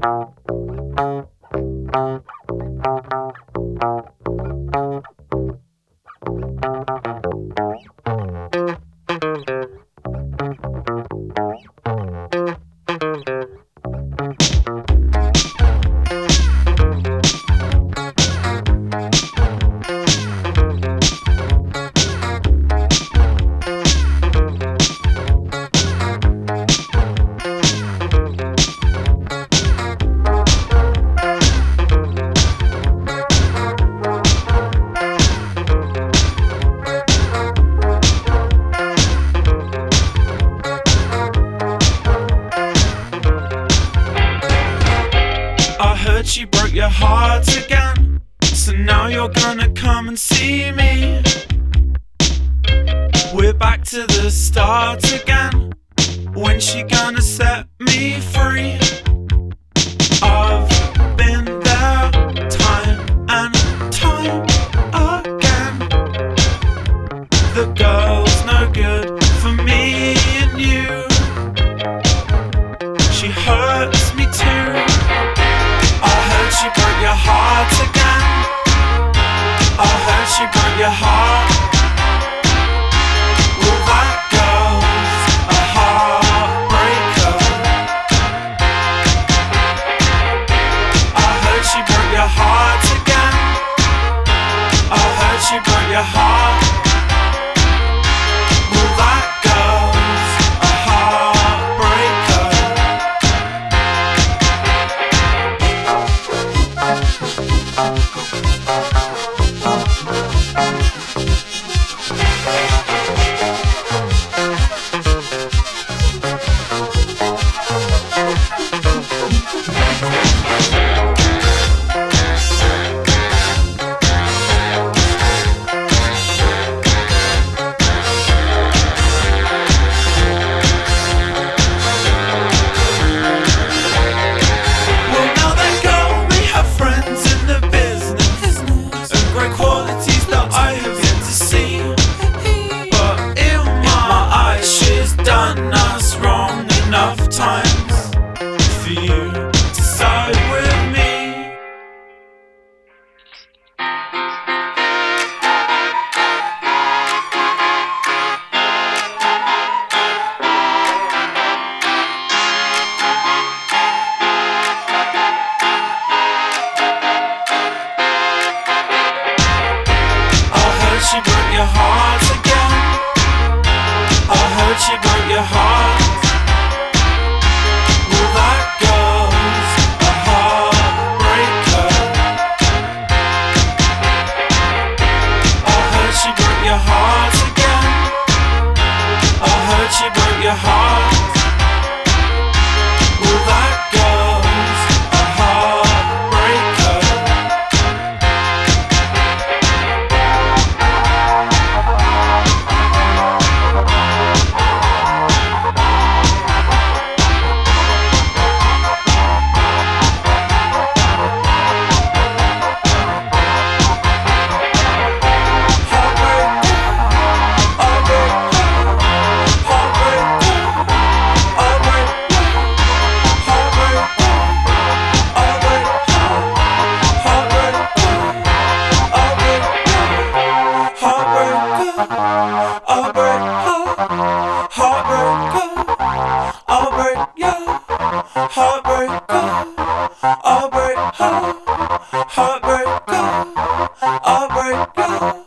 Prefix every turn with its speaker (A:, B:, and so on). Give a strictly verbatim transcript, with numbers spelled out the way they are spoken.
A: She broke your heart again, so now you're gonna come and see me. We're back to the start again. When's she gonna set me free? I've been there time and time again. The girl's no good for me and you. She hurts me too. She broke your heart again. I heard she broke your heart. Well, that girl's a heartbreaker. I heard she broke your heart again. I heard she broke your heart. Well, that girl's a heartbreaker. Enough times for you to side with me. I heard she broke your heart again. I heard she broke your heart. She broke your heart again. I heard she broke your heart. Well, that girl's a heartbreaker. I'll break heart, heartbreaker. I'll break your heartbreaker. I'll break heart, heartbreaker. I'll break your